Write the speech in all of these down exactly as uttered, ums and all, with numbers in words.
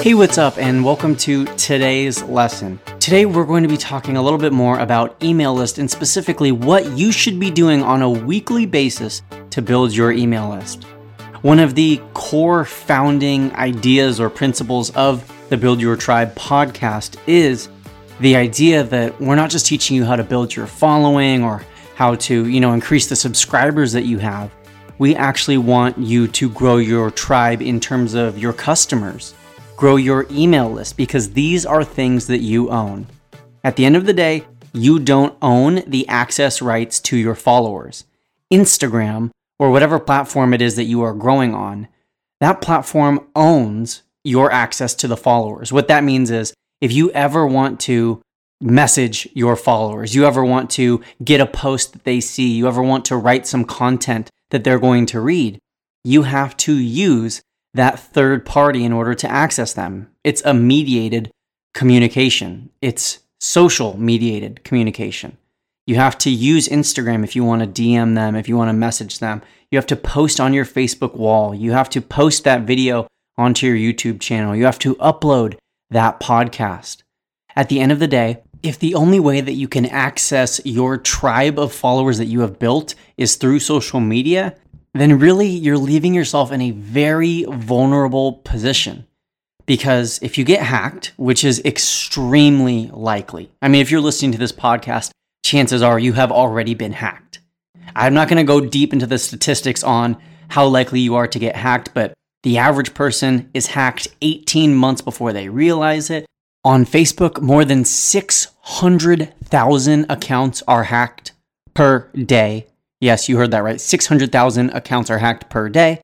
Hey, what's up, and welcome to today's lesson. Today, we're going to be talking a little bit more about email list and specifically what you should be doing on a weekly basis to build your email list. One of the core founding ideas or principles of the Build Your Tribe podcast is the idea that we're not just teaching you how to build your following or how to, you know, increase the subscribers that you have. We actually want you to grow your tribe in terms of your customers. Grow your email list because these are things that you own. At the end of the day, you don't own the access rights to your followers. Instagram, or whatever platform it is that you are growing on, that platform owns your access to the followers. What that means is if you ever want to message your followers, you ever want to get a post that they see, you ever want to write some content that they're going to read, you have to use that third party in order to access them. It's a mediated communication. It's social mediated communication. You have to use Instagram if you want to D M them, if you want to message them. You have to post on your Facebook wall. You have to post that video onto your YouTube channel. You have to upload that podcast. At the end of the day, if the only way that you can access your tribe of followers that you have built is through social media, then really you're leaving yourself in a very vulnerable position. Because if you get hacked, which is extremely likely, I mean, if you're listening to this podcast, chances are you have already been hacked. I'm not going to go deep into the statistics on how likely you are to get hacked, but the average person is hacked eighteen months before they realize it. On Facebook, more than six hundred thousand accounts are hacked per day. Yes, you heard that right. six hundred thousand accounts are hacked per day.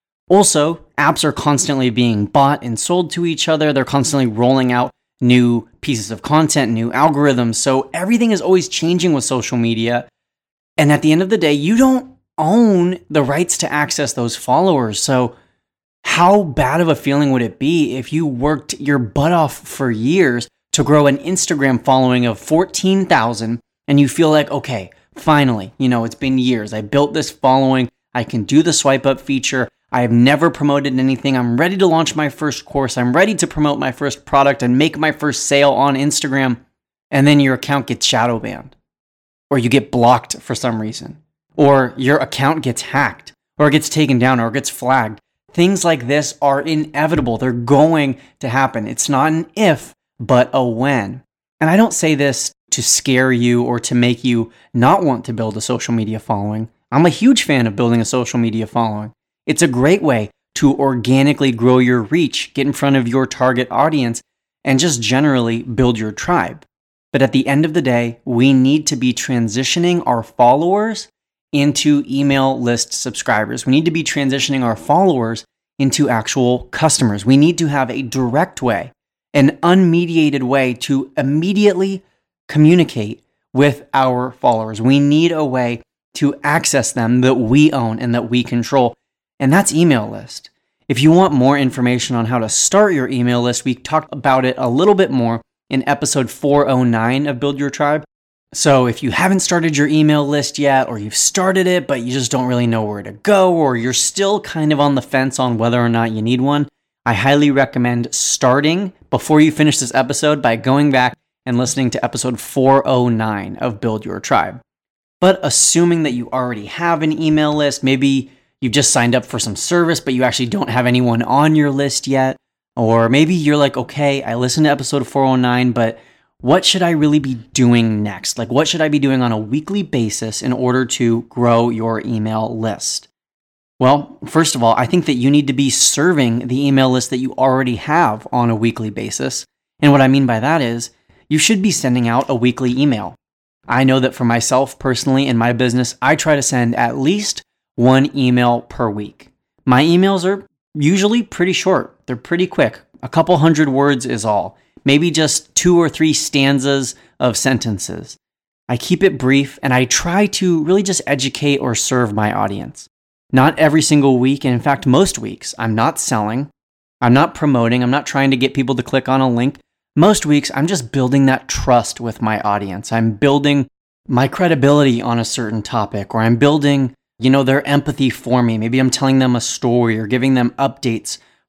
Also, apps are constantly being bought and sold to each other. They're constantly rolling out new pieces of content, new algorithms. So everything is always changing with social media. And at the end of the day, you don't own the rights to access those followers. So how bad of a feeling would it be if you worked your butt off for years to grow an Instagram following of fourteen thousand and you feel like, okay, finally, you know, it's been years. I built this following. I can do the swipe up feature. I have never promoted anything. I'm ready to launch my first course. I'm ready to promote my first product and make my first sale on Instagram. And then your account gets shadow banned, or you get blocked for some reason, or your account gets hacked, or it gets taken down, or it gets flagged. Things like this are inevitable. They're going to happen. It's not an if, but a when. And I don't say this to scare you or to make you not want to build a social media following. I'm a huge fan of building a social media following. It's a great way to organically grow your reach, get in front of your target audience, and just generally build your tribe. But at the end of the day, we need to be transitioning our followers into email list subscribers. We need to be transitioning our followers into actual customers. We need to have a direct way, an unmediated way to immediately communicate with our followers. We need a way to access them that we own and that we control, and that's email list. If you want more information on how to start your email list, we talked about it a little bit more in episode four oh nine of Build Your Tribe. So if you haven't started your email list yet, or you've started it, but you just don't really know where to go, or you're still kind of on the fence on whether or not you need one, I highly recommend starting before you finish this episode by going back and listening to episode four oh nine of Build Your Tribe. But assuming that you already have an email list, maybe you've just signed up for some service, but you actually don't have anyone on your list yet, or maybe you're like, okay, I listened to episode four oh nine, but what should I really be doing next? Like, what should I be doing on a weekly basis in order to grow your email list? Well, first of all, I think that you need to be serving the email list that you already have on a weekly basis. And what I mean by that is you should be sending out a weekly email. I know that for myself personally in my business, I try to send at least one email per week. My emails are usually pretty short. They're pretty quick. A couple hundred words is all. Maybe just two or three stanzas of sentences. I keep it brief and I try to really just educate or serve my audience. Not every single week, and in fact, most weeks, I'm not selling, I'm not promoting, I'm not trying to get people to click on a link. Most weeks, I'm just building that trust with my audience. I'm building my credibility on a certain topic, or I'm building, you know, their empathy for me. Maybe I'm telling them a story or giving them updates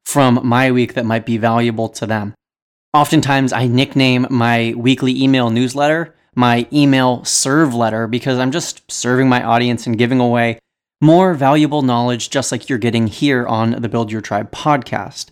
from my week that might be valuable to them. Oftentimes, I nickname my weekly email newsletter my email serve letter because I'm just serving my audience and giving away more valuable knowledge just like you're getting here on the Build Your Tribe podcast.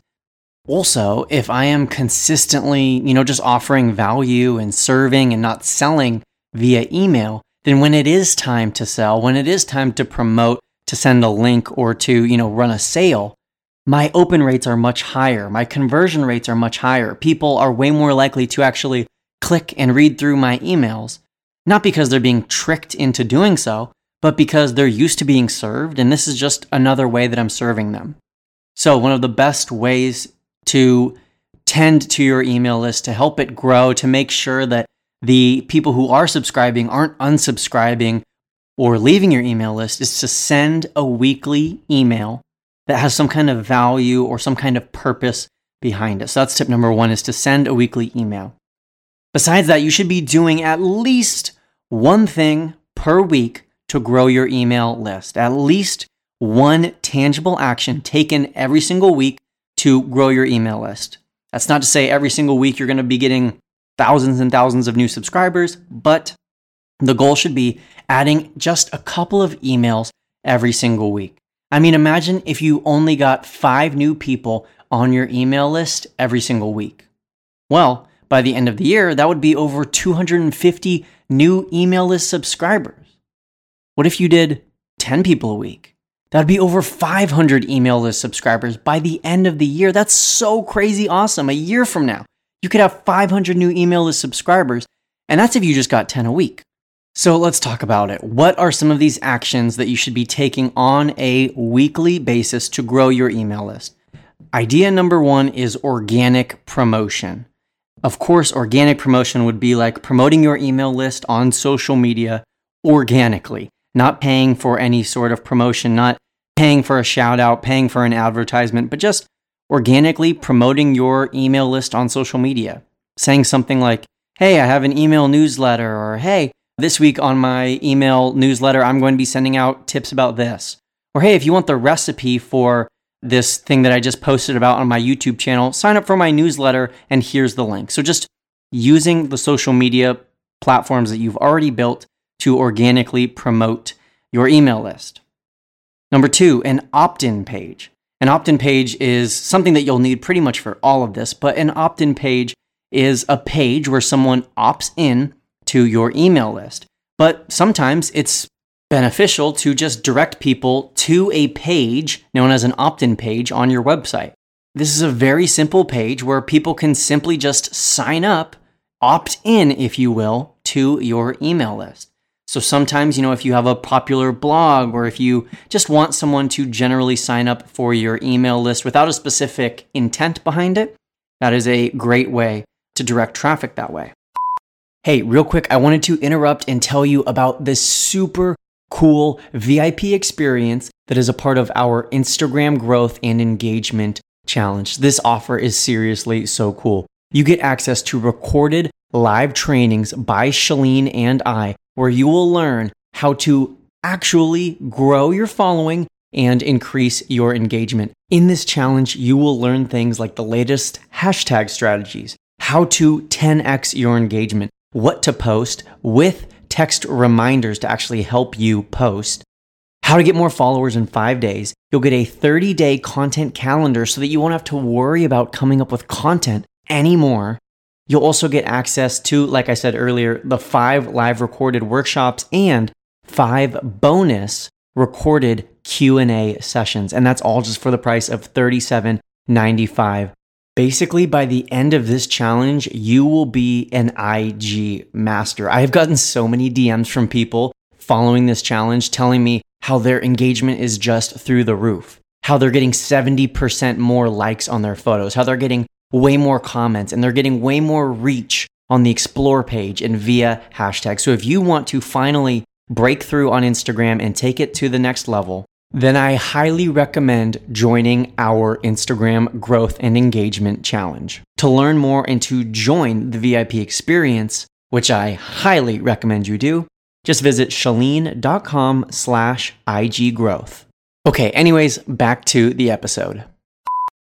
Also, if I am consistently, you know, just offering value and serving and not selling via email, then when it is time to sell, when it is time to promote, to send a link or to, you know, run a sale, my open rates are much higher. My conversion rates are much higher. People are way more likely to actually click and read through my emails, not because they're being tricked into doing so, but because they're used to being served, and this is just another way that I'm serving them. So one of the best ways to tend to your email list, to help it grow, to make sure that the people who are subscribing aren't unsubscribing or leaving your email list, is to send a weekly email that has some kind of value or some kind of purpose behind it. So that's tip number one, is to send a weekly email. Besides that, you should be doing at least one thing per week to grow your email list. At least one tangible action taken every single week to grow your email list. That's not to say every single week you're going to be getting thousands and thousands of new subscribers, but the goal should be adding just a couple of emails every single week. I mean, imagine if you only got five new people on your email list every single week. Well, by the end of the year, that would be over two hundred fifty new email list subscribers. What if you did ten people a week? That'd be over five hundred email list subscribers by the end of the year. That's so crazy awesome. A year from now, you could have five hundred new email list subscribers, and that's if you just got ten a week. So let's talk about it. What are some of these actions that you should be taking on a weekly basis to grow your email list? Idea number one is organic promotion. Of course, organic promotion would be like promoting your email list on social media organically, not paying for any sort of promotion, not paying for a shout out, paying for an advertisement, but just organically promoting your email list on social media. Saying something like, hey, I have an email newsletter, or hey, this week on my email newsletter, I'm going to be sending out tips about this. Or hey, if you want the recipe for this thing that I just posted about on my YouTube channel, sign up for my newsletter and here's the link. So just using the social media platforms that you've already built to organically promote your email list. Number two, an opt-in page. An opt-in page is something that you'll need pretty much for all of this, but an opt-in page is a page where someone opts in to your email list. But sometimes it's beneficial to just direct people to a page known as an opt-in page on your website. This is a very simple page where people can simply just sign up, opt in, if you will, to your email list. So sometimes, you know, if you have a popular blog or if you just want someone to generally sign up for your email list without a specific intent behind it, that is a great way to direct traffic that way. Hey, real quick, I wanted to interrupt and tell you about this super cool V I P experience that is a part of our Instagram growth and engagement challenge. This offer is seriously so cool. You get access to recorded live trainings by Shalene and I, where you will learn how to actually grow your following and increase your engagement. In this challenge, you will learn things like the latest hashtag strategies, how to ten x your engagement, what to post with text reminders to actually help you post, how to get more followers in five days. You'll get a thirty-day content calendar so that you won't have to worry about coming up with content anymore. You'll also get access to, like I said earlier, the five live recorded workshops and five bonus recorded Q and A sessions. And that's all just for the price of thirty-seven ninety-five. Basically, by the end of this challenge, you will be an I G master. I have gotten so many D Ms from people following this challenge telling me how their engagement is just through the roof, how they're getting seventy percent more likes on their photos, how they're getting way more comments, and they're getting way more reach on the Explore page and via hashtags. So if you want to finally break through on Instagram and take it to the next level, then I highly recommend joining our Instagram Growth and Engagement Challenge. To learn more and to join the V I P experience, which I highly recommend you do, just visit shalene.com slash IG growth. Okay, anyways, back to the episode.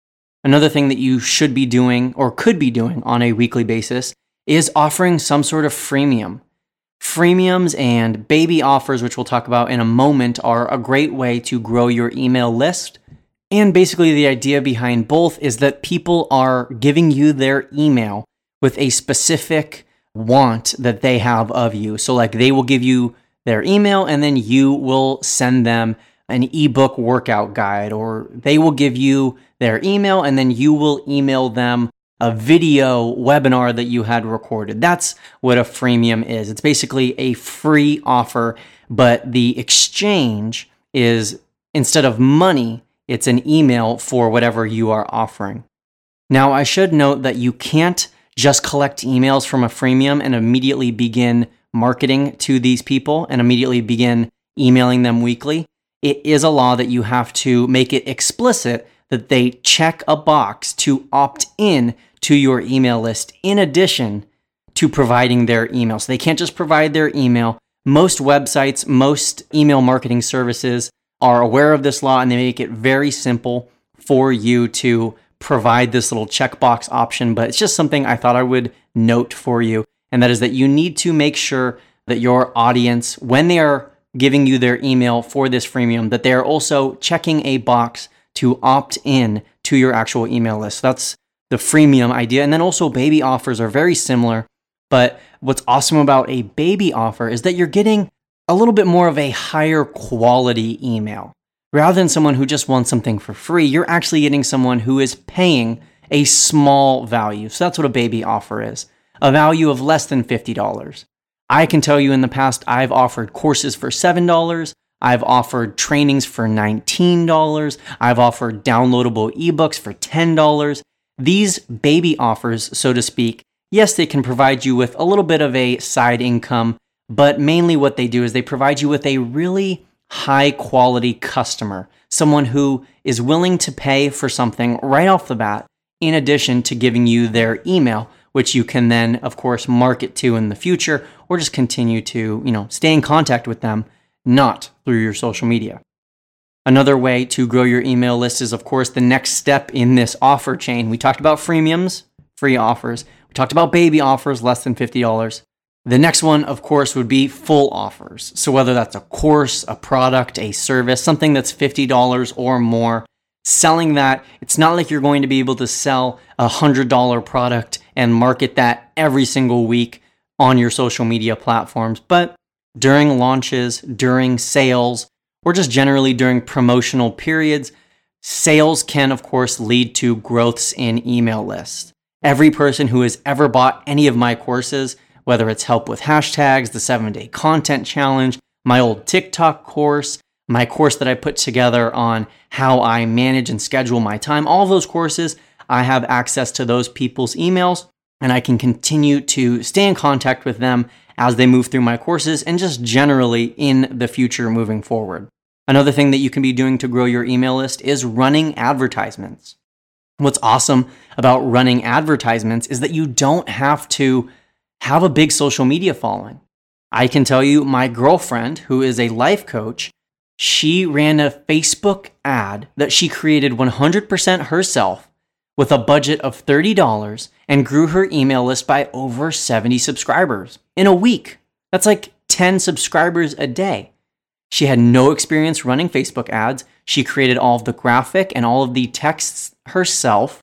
Another thing that you should be doing or could be doing on a weekly basis is offering some sort of freemium. Freemiums and baby offers, which we'll talk about in a moment, are a great way to grow your email list. And basically the idea behind both is that people are giving you their email with a specific want that they have of you. So like they will give you their email and then you will send them an ebook workout guide, or they will give you their email and then you will email them a video webinar that you had recorded. That's what a freemium is. It's basically a free offer, but the exchange is, instead of money, it's an email for whatever you are offering. Now, I should note that you can't just collect emails from a freemium and immediately begin marketing to these people and immediately begin emailing them weekly. It is a law that you have to make it explicit that they check a box to opt in to your email list in addition to providing their email. So they can't just provide their email. Most websites, most email marketing services are aware of this law and they make it very simple for you to provide this little checkbox option, but it's just something I thought I would note for you. And that is that you need to make sure that your audience, when they are giving you their email for this freemium, that they are also checking a box to opt in to your actual email list. That's the freemium idea. And then also baby offers are very similar, but what's awesome about a baby offer is that you're getting a little bit more of a higher quality email. Rather than someone who just wants something for free, you're actually getting someone who is paying a small value. So that's what a baby offer is, a value of less than fifty dollars. I can tell you in the past, I've offered courses for seven dollars. I've offered trainings for nineteen dollars. I've offered downloadable ebooks for ten dollars. These baby offers, so to speak, yes, they can provide you with a little bit of a side income, but mainly what they do is they provide you with a really high quality customer, someone who is willing to pay for something right off the bat, in addition to giving you their email, which you can then, of course, market to in the future, or just continue to, you know, stay in contact with them, not through your social media. Another way to grow your email list is, of course, the next step in this offer chain. We talked about freemiums, free offers. We talked about baby offers, less than fifty dollars. The next one, of course, would be full offers. So whether that's a course, a product, a service, something that's fifty dollars or more, selling that, it's not like you're going to be able to sell a one hundred dollars product and market that every single week on your social media platforms. But during launches, during sales, or just generally during promotional periods, sales can, of course, lead to growths in email lists. Every person who has ever bought any of my courses, whether it's help with hashtags, the seven-day content challenge, my old TikTok course, my course that I put together on how I manage and schedule my time, all of those courses, I have access to those people's emails, and I can continue to stay in contact with them as they move through my courses and just generally in the future moving forward. Another thing that you can be doing to grow your email list is running advertisements. What's awesome about running advertisements is that you don't have to have a big social media following. I can tell you, my girlfriend, who is a life coach, she ran a Facebook ad that she created one hundred percent herself with a budget of thirty dollars and grew her email list by over seventy subscribers in a week. That's like ten subscribers a day. She had no experience running Facebook ads. She created all of the graphic and all of the texts herself.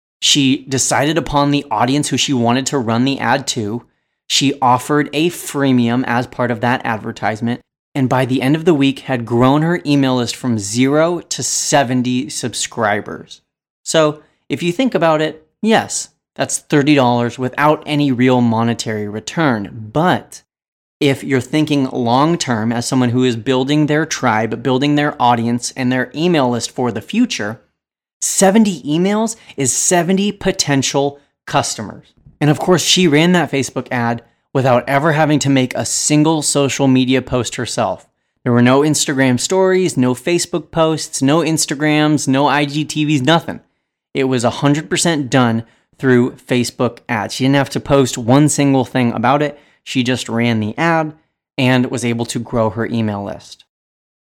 She decided upon the audience who she wanted to run the ad to. She offered a freemium as part of that advertisement, and by the end of the week had grown her email list from zero to seventy subscribers. So if you think about it, yes, that's thirty dollars without any real monetary return. But if you're thinking long-term as someone who is building their tribe, building their audience and their email list for the future, seventy emails is seventy potential customers. And of course, she ran that Facebook ad without ever having to make a single social media post herself. There were no Instagram stories, no Facebook posts, no Instagrams, no I G T Vs, nothing. It was one hundred percent done through Facebook ads. She didn't have to post one single thing about it. She just ran the ad and was able to grow her email list.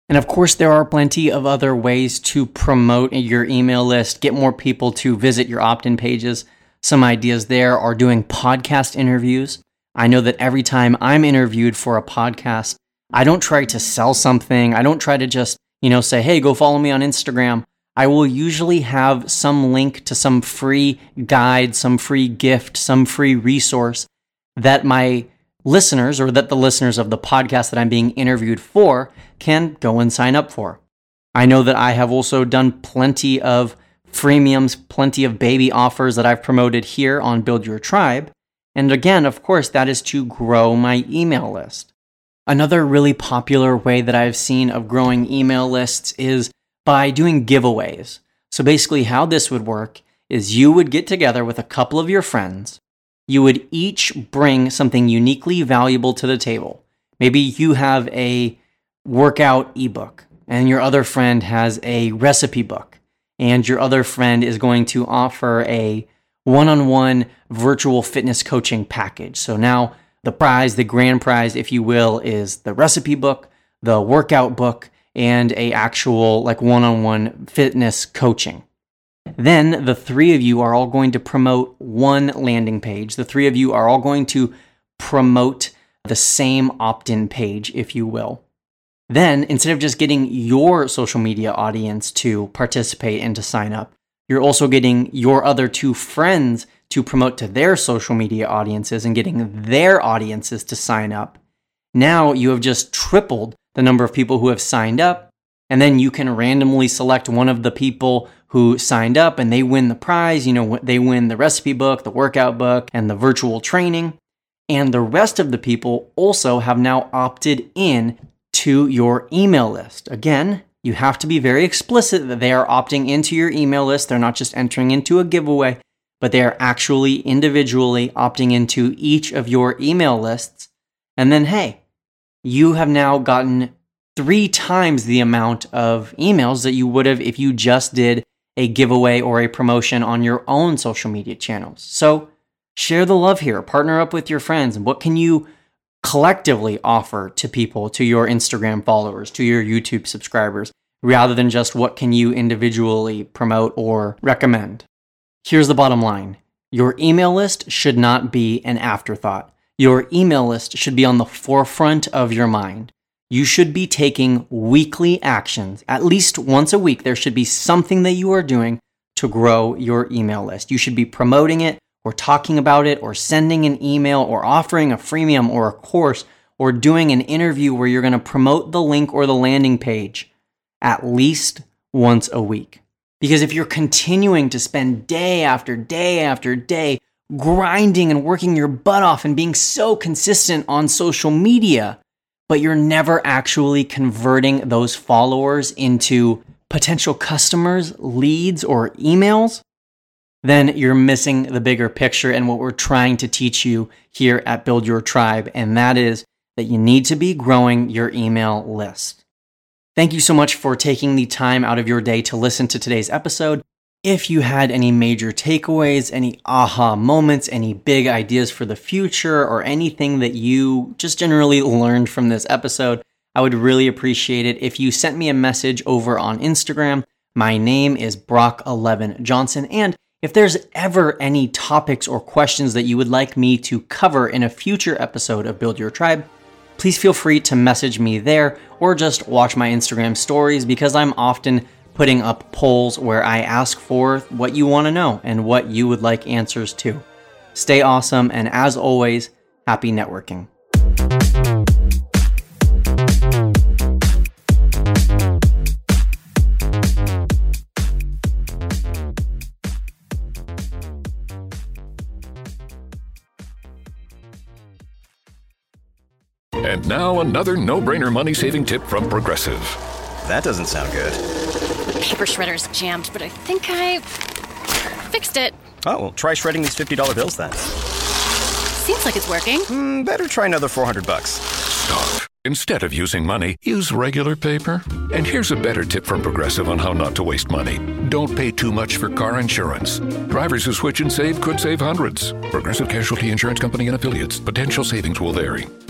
And of course, there are plenty of other ways to promote your email list, get more people to visit your opt-in pages. Some ideas there are doing podcast interviews. I know that every time I'm interviewed for a podcast, I don't try to sell something. I don't try to just, you know, say, hey, go follow me on Instagram. I will usually have some link to some free guide, some free gift, some free resource that my listeners or that the listeners of the podcast that I'm being interviewed for can go and sign up for. I know that I have also done plenty of freemiums, plenty of baby offers that I've promoted here on Build Your Tribe. And again, of course, that is to grow my email list. Another really popular way that I've seen of growing email lists is by doing giveaways. So basically how this would work is you would get together with a couple of your friends. You would each bring something uniquely valuable to the table. Maybe you have a workout ebook and your other friend has a recipe book and your other friend is going to offer a one-on-one virtual fitness coaching package. So now the prize, the grand prize, if you will, is the recipe book, the workout book, and a actual like one-on-one fitness coaching. Then the three of you are all going to promote one landing page. The three of you are all going to promote the same opt-in page, if you will. Then, instead of just getting your social media audience to participate and to sign up, you're also getting your other two friends to promote to their social media audiences and getting their audiences to sign up. Now you have just tripled the number of people who have signed up, and then you can randomly select one of the people who signed up and they win the prize. You know, they win the recipe book, the workout book, and the virtual training. And the rest of the people also have now opted in to your email list. Again, you have to be very explicit that they are opting into your email list. They're not just entering into a giveaway, but they are actually individually opting into each of your email lists. And then, hey, you have now gotten three times the amount of emails that you would have if you just did a giveaway or a promotion on your own social media channels. So share the love here, partner up with your friends. And what can you collectively offer to people, to your Instagram followers, to your YouTube subscribers, rather than just what can you individually promote or recommend? Here's the bottom line. Your email list should not be an afterthought. Your email list should be on the forefront of your mind. You should be taking weekly actions. At least once a week, there should be something that you are doing to grow your email list. You should be promoting it or talking about it or sending an email or offering a freemium or a course or doing an interview where you're going to promote the link or the landing page at least once a week. Because if you're continuing to spend day after day after day grinding and working your butt off and being so consistent on social media, but you're never actually converting those followers into potential customers, leads, or emails, then you're missing the bigger picture and what we're trying to teach you here at Build Your Tribe, and that is that you need to be growing your email list. Thank you so much for taking the time out of your day to listen to today's episode. If you had any major takeaways, any aha moments, any big ideas for the future, or anything that you just generally learned from this episode, I would really appreciate it if you sent me a message over on Instagram. My name is Brock eleven Johnson, and if there's ever any topics or questions that you would like me to cover in a future episode of Build Your Tribe, please feel free to message me there or just watch my Instagram stories, because I'm often putting up polls where I ask for what you want to know and what you would like answers to. Stay awesome, and as always, happy networking. And now another no-brainer money-saving tip from Progressive. That doesn't sound good. Paper shredder's jammed, but I think I fixed it. Oh, well, try shredding these fifty dollar bills then. Seems like it's working. Mm, better try another four hundred bucks. Stop. Instead of using money, use regular paper. And here's a better tip from Progressive on how not to waste money. Don't pay too much for car insurance. Drivers who switch and save could save hundreds. Progressive Casualty Insurance Company and Affiliates. Potential savings will vary.